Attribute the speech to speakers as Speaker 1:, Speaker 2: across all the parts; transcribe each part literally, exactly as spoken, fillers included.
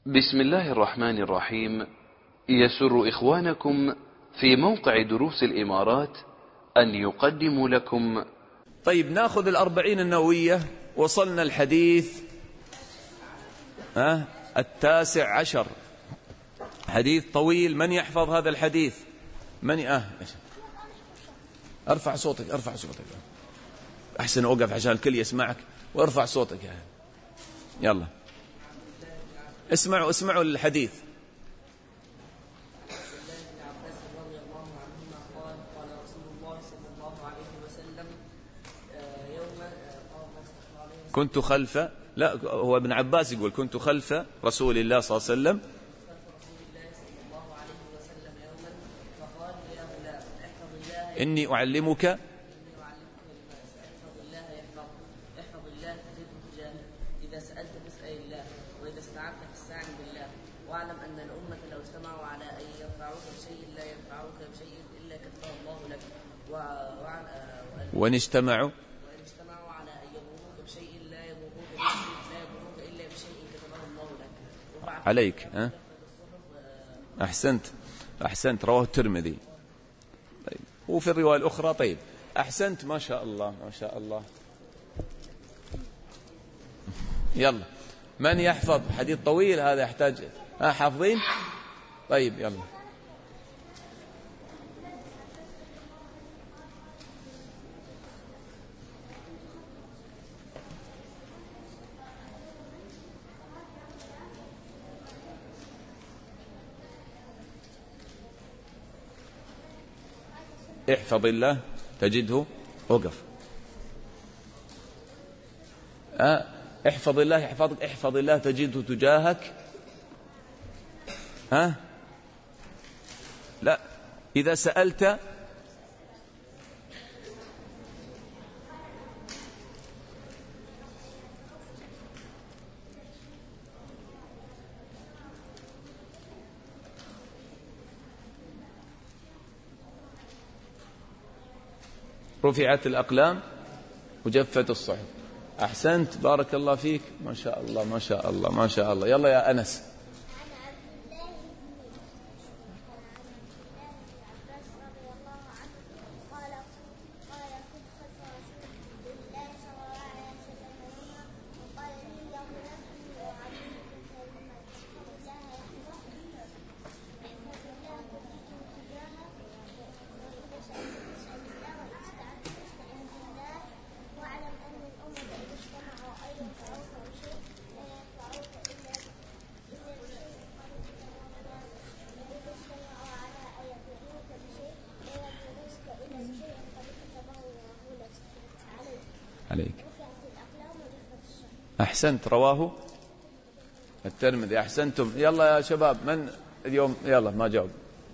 Speaker 1: بسم الله الرحمن الرحيم. يسر إخوانكم في موقع دروس الإمارات أن يقدموا لكم.
Speaker 2: طيب ناخذ الأربعين النووية. وصلنا الحديث ها التاسع عشر، حديث طويل. من يحفظ هذا الحديث؟ من ي... آه. ارفع صوتك ارفع صوتك أحسن أوقف عشان الكل يسمعك، وارفع صوتك. يلا اسمعوا اسمعوا الحديث. كنت خلف لا هو ابن عباس يقول كنت خلف رسول الله صلى الله عليه وسلم إني أعلمك
Speaker 3: واعلم أن الأمة لو اجتمعوا على أن ينفعوك بشيء لا ينفعوك بشيء إلا كتبه الله لك،
Speaker 2: وإن اجتمعوا
Speaker 3: وإن اجتمعوا على أن يضروك بشيء لا يضروك بشيء لا يضروك إلا بشيء كتبه الله لك
Speaker 2: عليك. ها أحسنت أحسنت رواه الترمذي. طيب. وفي الرواية الأخرى. طيب أحسنت ما شاء الله ما شاء الله. يلا من يحفظ؟ حديث طويل هذا يحتاج. ها حافظين؟ طيب يلا. احفظ الله تجده. وقف. أه احفظ الله يحفظك. احفظ الله تجده تجاهك. ها لا إذا سألت رفعت الأقلام وجفت الصحف. أحسنت بارك الله فيك ما شاء الله ما شاء الله ما شاء الله. يلا يا أنس. عليك. أحسنت رواه الترمذي. أحسنتم. يلا يا شباب من اليوم يلا ما جاوب.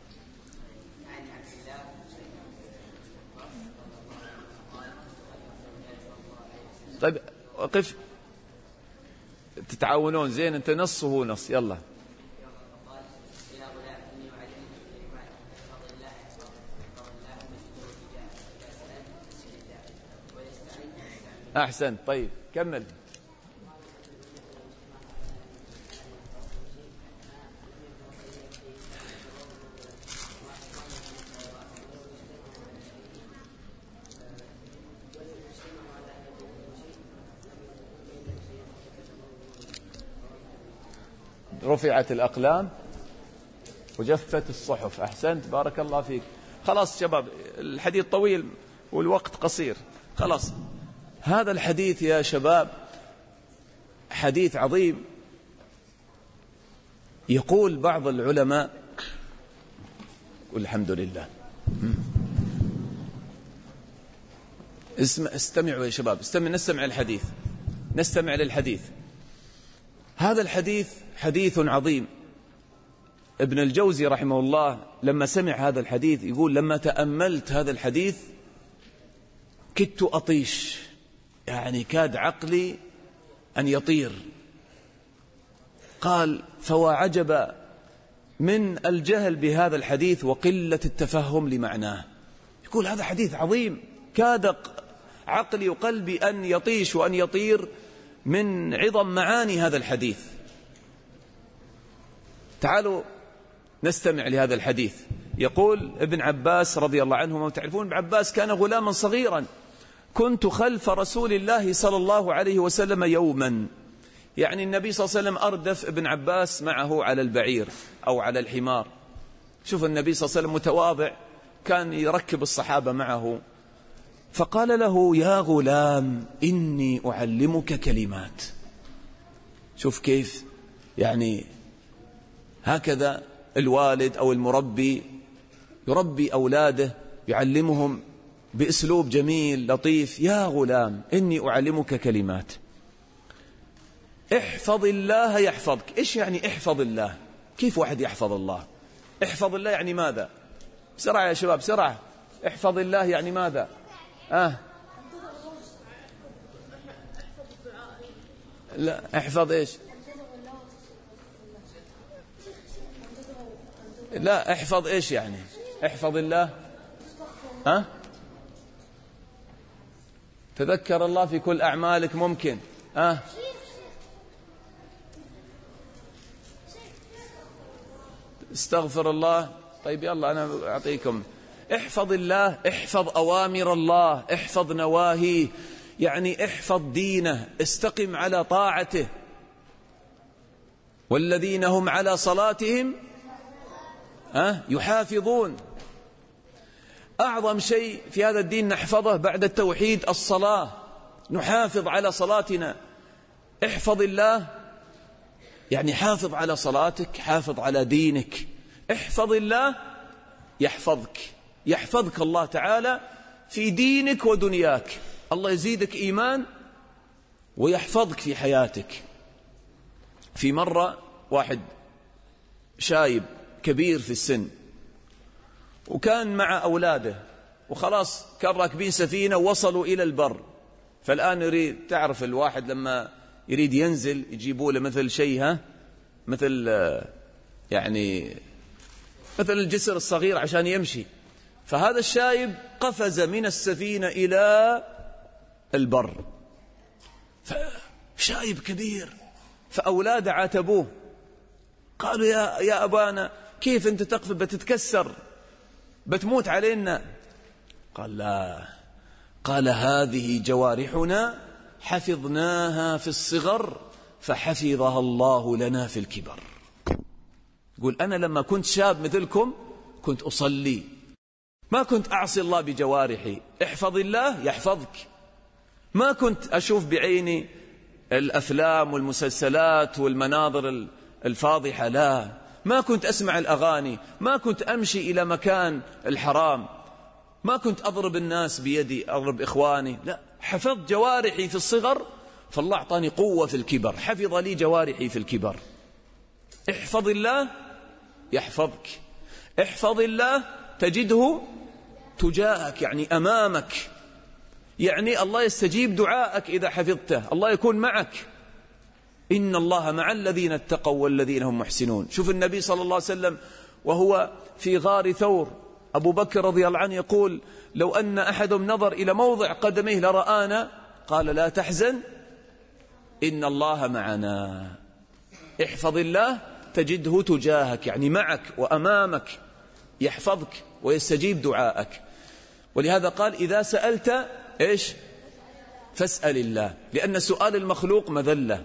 Speaker 2: طيب وقف تتعاونون زين. أنت نص وهو نص. يلا أحسن. طيب كمل. رفعت الأقلام وجفت الصحف. أحسنت بارك الله فيك. خلاص شباب الحديث طويل والوقت قصير. خلاص هذا الحديث يا شباب حديث عظيم. يقول بعض العلماء والحمد لله. استمعوا يا شباب استمع نستمع الحديث نستمع للحديث. هذا الحديث حديث عظيم. ابن الجوزي رحمه الله لما سمع هذا الحديث يقول لما تأملت هذا الحديث كدت أطيش، يعني كاد عقلي أن يطير. قال فوا عجب من الجهل بهذا الحديث وقلة التفهم لمعناه. يقول هذا حديث عظيم كاد عقلي وقلبي أن يطيش وأن يطير من عظم معاني هذا الحديث. تعالوا نستمع لهذا الحديث. يقول ابن عباس رضي الله عنهما، وتعرفون ابن عباس كان غلاما صغيرا: كنت خلف رسول الله صلى الله عليه وسلم يوما، يعني النبي صلى الله عليه وسلم أردف ابن عباس معه على البعير أو على الحمار. شوف النبي صلى الله عليه وسلم متواضع، كان يركب الصحابة معه، فقال له: يا غلام إني أعلمك كلمات. شوف كيف يعني هكذا الوالد أو المربي يربي أولاده، يعلمهم بأسلوب جميل لطيف: يا غلام إني أعلمك كلمات، احفظ الله يحفظك. إيش يعني احفظ الله؟ كيف واحد يحفظ الله؟ احفظ الله يعني ماذا؟ بسرعة يا شباب بسرعة، احفظ الله يعني ماذا؟ آه لا، احفظ إيش؟ لا، احفظ إيش يعني؟ احفظ الله ها؟ تذكر الله في كل أعمالك ممكن. ها؟ استغفر الله. طيب يلا أنا أعطيكم. احفظ الله، احفظ أوامر الله، احفظ نواهيه، يعني احفظ دينه، استقم على طاعته. والذين هم على صلاتهم أه؟ يحافظون. أعظم شيء في هذا الدين نحفظه بعد التوحيد الصلاة، نحافظ على صلاتنا. احفظ الله يعني حافظ على صلاتك، حافظ على دينك. احفظ الله يحفظك، يحفظك الله تعالى في دينك ودنياك. الله يزيدك إيمان ويحفظك في حياتك. في مرة واحد شايب كبير في السن وكان مع أولاده، وخلاص كان راكبين سفينة ووصلوا إلى البر، فالآن يريد، تعرف الواحد لما يريد ينزل يجيبوا له مثل شيء، ها مثل يعني مثل الجسر الصغير عشان يمشي. فهذا الشايب قفز من السفينة إلى البر، فشايب كبير، فأولاده عاتبوه، قالوا: يا يا أبانا كيف أنت تقفز؟ بتتكسر، بتموت علينا. قال: لا، قال: هذه جوارحنا حفظناها في الصغر فحفظها الله لنا في الكبر. يقول: أنا لما كنت شاب مثلكم كنت أصلي، ما كنت أعصي الله بجوارحي. احفظ الله يحفظك. ما كنت أشوف بعيني الأفلام والمسلسلات والمناظر الفاضحة، لا. ما كنت أسمع الأغاني، ما كنت أمشي إلى مكان الحرام، ما كنت أضرب الناس بيدي، أضرب إخواني، لا. حفظت جوارحي في الصغر، فالله أعطاني قوة في الكبر، حفظ لي جوارحي في الكبر. احفظ الله يحفظك. احفظ الله تجده تجاهك، يعني أمامك، يعني الله يستجيب دعائك إذا حفظته، الله يكون معك. إن الله مع الذين اتقوا والذين هم محسنون. شوف النبي صلى الله عليه وسلم وهو في غار ثور، أبو بكر رضي الله عنه يقول: لو أن أحدهم نظر إلى موضع قدميه لرآنا. قال: لا تحزن إن الله معنا. احفظ الله تجده تجاهك، يعني معك وأمامك، يحفظك ويستجيب دعائك. ولهذا قال: إذا سألت إيش؟ فاسأل الله، لأن سؤال المخلوق مذلة.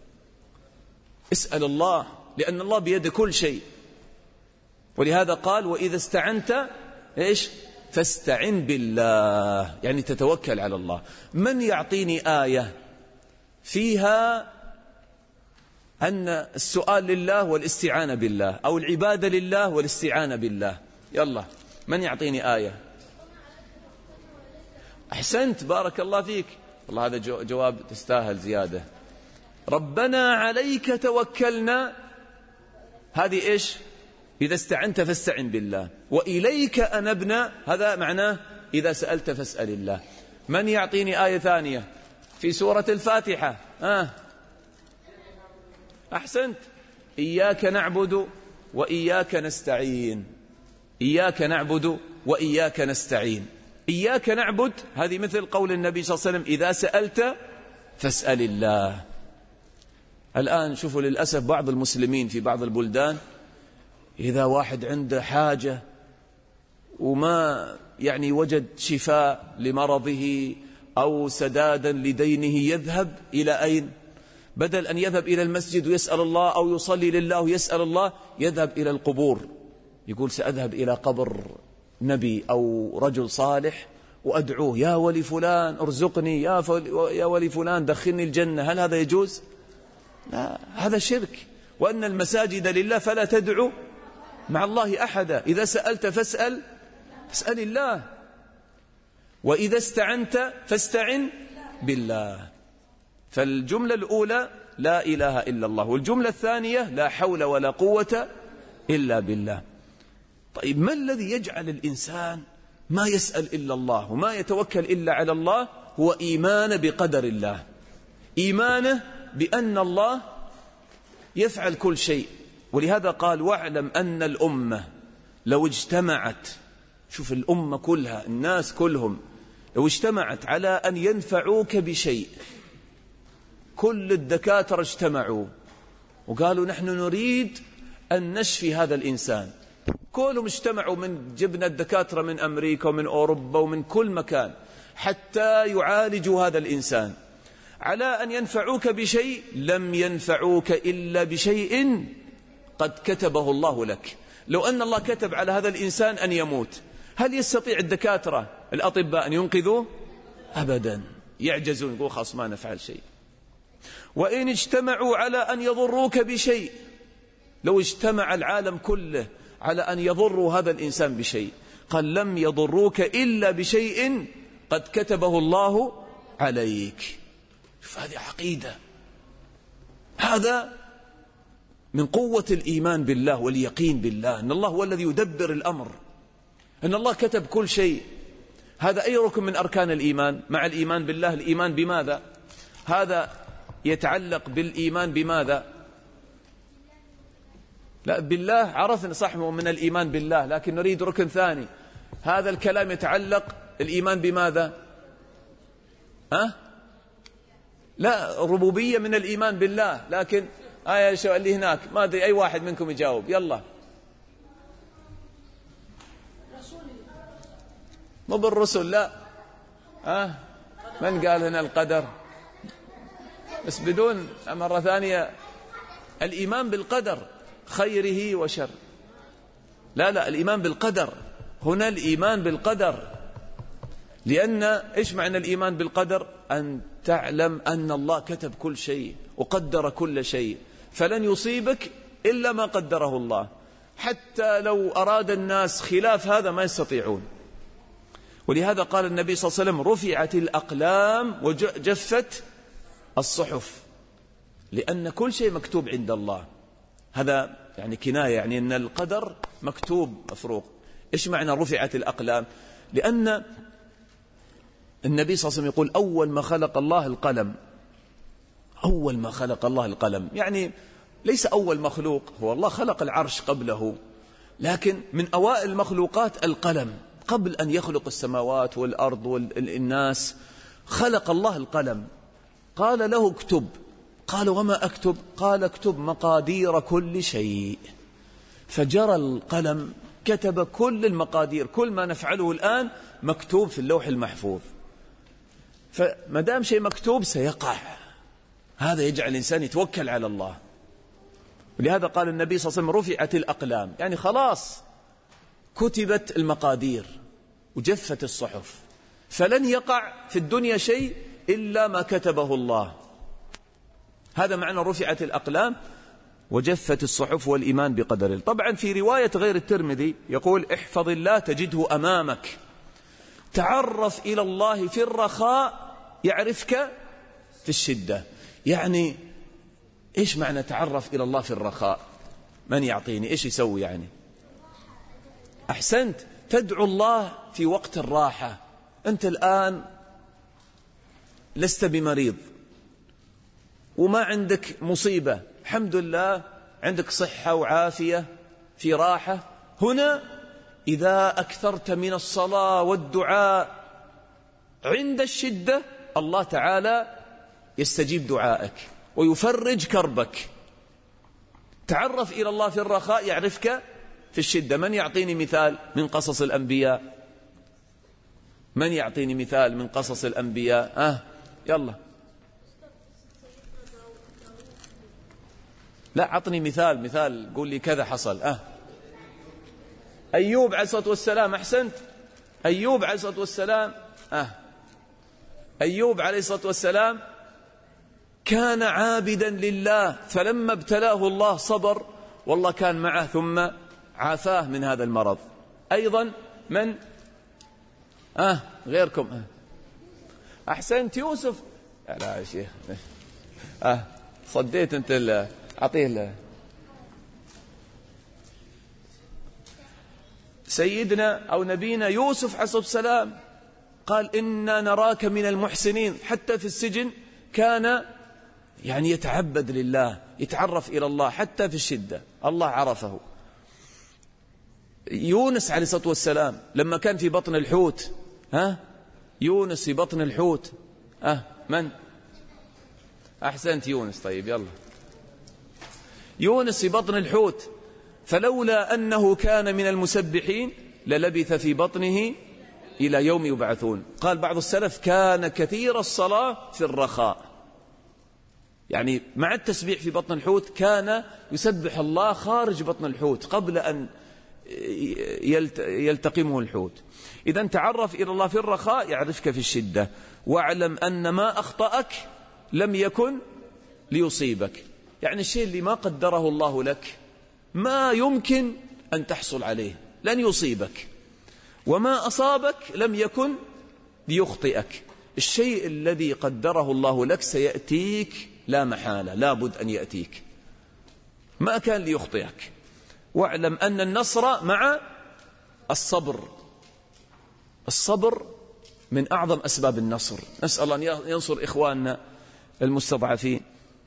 Speaker 2: اسأل الله، لأن الله بيد كل شيء. ولهذا قال: وإذا استعنت إيش؟ فاستعن بالله، يعني تتوكل على الله. من يعطيني آية فيها أن السؤال لله والاستعانة بالله، أو العبادة لله والاستعانة بالله؟ يلا، من يعطيني آية؟ أحسنت، بارك الله فيك. والله هذا جواب تستاهل زيادة. ربنا عليك توكلنا، هذه إيش؟ إذا استعنت فاستعن بالله. وإليك أنبنا، هذا معناه إذا سألت فاسأل الله. من يعطيني آية ثانية في سورة الفاتحة؟ آه. أحسنت، إياك نعبد وإياك نستعين. إياك نعبد وإياك نستعين. إياك نعبد هذه مثل قول النبي صلى الله عليه وسلم: إذا سألت فاسأل الله. الآن شوفوا للأسف بعض المسلمين في بعض البلدان إذا واحد عنده حاجة وما يعني وجد شفاء لمرضه أو سدادا لدينه يذهب إلى أين؟ بدل أن يذهب إلى المسجد ويسأل الله أو يصلي لله ويسأل الله، يذهب إلى القبور، يقول سأذهب إلى قبر نبي أو رجل صالح وأدعوه يا ولي فلان ارزقني، يا, يا ولي فلان دخلني الجنة. هل هذا يجوز؟ لا، هذا شرك. وأن المساجد لله فلا تدعو مع الله أحدا. إذا سألت فاسأل فاسأل الله، وإذا استعنت فاستعن بالله. فالجملة الأولى لا إله إلا الله، والجملة الثانية لا حول ولا قوة إلا بالله. طيب ما الذي يجعل الإنسان ما يسأل إلا الله وما يتوكل إلا على الله؟ هو إيمان بقدر الله، إيمانه بأن الله يفعل كل شيء. ولهذا قال واعلم أن الأمة لو اجتمعت، شوف الأمة كلها، الناس كلهم لو اجتمعت على أن ينفعوك بشيء، كل الدكاترة اجتمعوا وقالوا نحن نريد أن نشفي هذا الإنسان، كلهم اجتمعوا، من جبنا الدكاترة من أمريكا ومن أوروبا ومن كل مكان حتى يعالجوا هذا الإنسان، على أن ينفعوك بشيء لم ينفعوك إلا بشيء قد كتبه الله لك. لو أن الله كتب على هذا الإنسان أن يموت، هل يستطيع الدكاترة الأطباء أن ينقذوه؟ أبدا، يعجزون، يقول خلاص ما نفعل شيء. وإن اجتمعوا على أن يضروك بشيء، لو اجتمع العالم كله على أن يضروا هذا الإنسان بشيء، قال لم يضروك إلا بشيء قد كتبه الله عليك. فهذه عقيدة، هذا من قوة الإيمان بالله واليقين بالله، أن الله هو الذي يدبر الأمر، أن الله كتب كل شيء. هذا أي ركن من أركان الإيمان مع الإيمان بالله. الإيمان بماذا؟ هذا يتعلق بالإيمان بماذا؟ لا، بالله عرفنا صح من الإيمان بالله، لكن نريد ركن ثاني. هذا الكلام يتعلق الإيمان بماذا؟ أه؟ لا، ربوبية من الإيمان بالله، لكن آية شو اللي هناك ما أدري أي واحد منكم يجاوب. يلا، مو بالرسل، لا. أه؟ من قال هنا القدر؟ بس بدون مرة ثانية، الإيمان بالقدر خيره وشر. لا لا، الإيمان بالقدر هنا، الإيمان بالقدر. لأن إيش معنى الإيمان بالقدر؟ أن تعلم أن الله كتب كل شيء وقدر كل شيء، فلن يصيبك إلا ما قدره الله، حتى لو أراد الناس خلاف هذا ما يستطيعون. ولهذا قال النبي صلى الله عليه وسلم رفعت الأقلام وجفت الصحف، لأن كل شيء مكتوب عند الله. هذا يعني كناية، يعني أن القدر مكتوب مفروق. إيش معنى رفعت الأقلام؟ لأن النبي صلى الله عليه وسلم يقول أول ما خلق الله القلم، أول ما خلق الله القلم، يعني ليس أول مخلوق، هو الله خلق العرش قبله، لكن من أوائل المخلوقات القلم. قبل أن يخلق السماوات والأرض والناس خلق الله القلم، قال له اكتب. قال وما أكتب؟ قال اكتب مقادير كل شيء. فجرى القلم كتب كل المقادير، كل ما نفعله الآن مكتوب في اللوح المحفوظ. فما دام شيء مكتوب سيقع، هذا يجعل الإنسان يتوكل على الله. ولهذا قال النبي صلى الله عليه وسلم رفعت الأقلام، يعني خلاص كتبت المقادير وجفت الصحف، فلن يقع في الدنيا شيء إلا ما كتبه الله. هذا معنى رفعت الأقلام وجفت الصحف والإيمان بقدر. طبعا في رواية غير الترمذي يقول احفظ الله تجده أمامك، تعرف إلى الله في الرخاء يعرفك في الشدة. يعني إيش معنى تعرف إلى الله في الرخاء؟ من يعطيني إيش يسوي؟ يعني أحسنت، تدعو الله في وقت الراحة. أنت الآن لست بمريض وما عندك مصيبة، الحمد لله عندك صحة وعافية في راحة. هنا إذا أكثرت من الصلاة والدعاء عند الشدة الله تعالى يستجيب دعائك ويفرج كربك. تعرف إلى الله في الرخاء يعرفك في الشدة. من يعطيني مثال من قصص الأنبياء؟ من يعطيني مثال من قصص الأنبياء؟ آه يلا. لا عطني مثال، مثال قول لي كذا حصل. آه أيوب عليه الصلاة والسلام. أحسنت. أيوب عليه الصلاة والسلام. آه أيوب عليه الصلاة والسلام كان عابدا لله، فلما ابتلاه الله صبر، والله كان معه ثم عافاه من هذا المرض. أيضا من آه غيركم؟ آه. أحسنت يوسف. لا يا شيخ آه صديت أنت. أعطيه سيدنا أو نبينا يوسف عليه الصلاة والسلام قال إنا نراك من المحسنين. حتى في السجن كان يعني يتعبد لله، يتعرف إلى الله حتى في الشدة، الله عرفه. يونس عليه الصلاة والسلام لما كان في بطن الحوت، ها يونس في بطن الحوت. أه من؟ أحسنت يونس. طيب يلا. يونس في بطن الحوت، فلولا أنه كان من المسبحين للبث في بطنه إلى يوم يبعثون. قال بعض السلف كان كثير الصلاة في الرخاء، يعني مع التسبيح في بطن الحوت كان يسبح الله خارج بطن الحوت قبل أن يلتقمه الحوت. إذا تعرف إلى الله في الرخاء يعرفك في الشدة. واعلم أن ما أخطأك لم يكن ليصيبك، يعني الشيء اللي ما قدره الله لك ما يمكن أن تحصل عليه، لن يصيبك. وما أصابك لم يكن ليخطئك. الشيء الذي قدره الله لك سيأتيك لا محالة، لا بد أن يأتيك، ما كان ليخطئك. واعلم أن النصر مع الصبر. الصبر من أعظم أسباب النصر. نسأل أن ينصر إخواننا المستضعفين.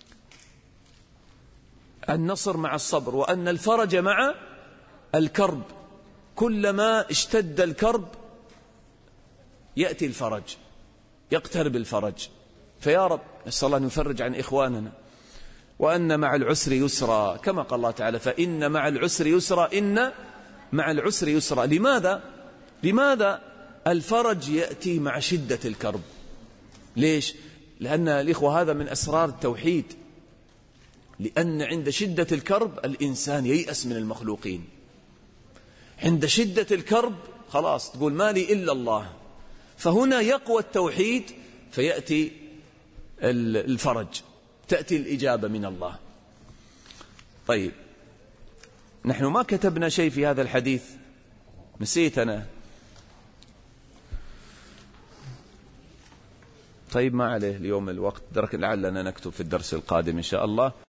Speaker 2: النصر مع الصبر، وأن الفرج مع الكرب. كلما اشتد الكرب يأتي الفرج، يقترب الفرج. فيا رب نسأل الله أن يفرج عن إخواننا. وأن مع العسر يسرا، كما قال الله تعالى فإن مع العسر يسرا، إن مع العسر يسرا. لماذا؟ لماذا الفرج يأتي مع شدة الكرب؟ ليش؟ لأن الإخوة هذا من أسرار التوحيد. لأن عند شدة الكرب الإنسان ييأس من المخلوقين. عند شدة الكرب خلاص تقول ما لي إلا الله. فهنا يقوى التوحيد فيأتي الفرج، تأتي الإجابة من الله. طيب نحن ما كتبنا شيء في هذا الحديث، نسيت أنا. طيب ما عليه اليوم الوقت، لعلنا نكتب في الدرس القادم إن شاء الله.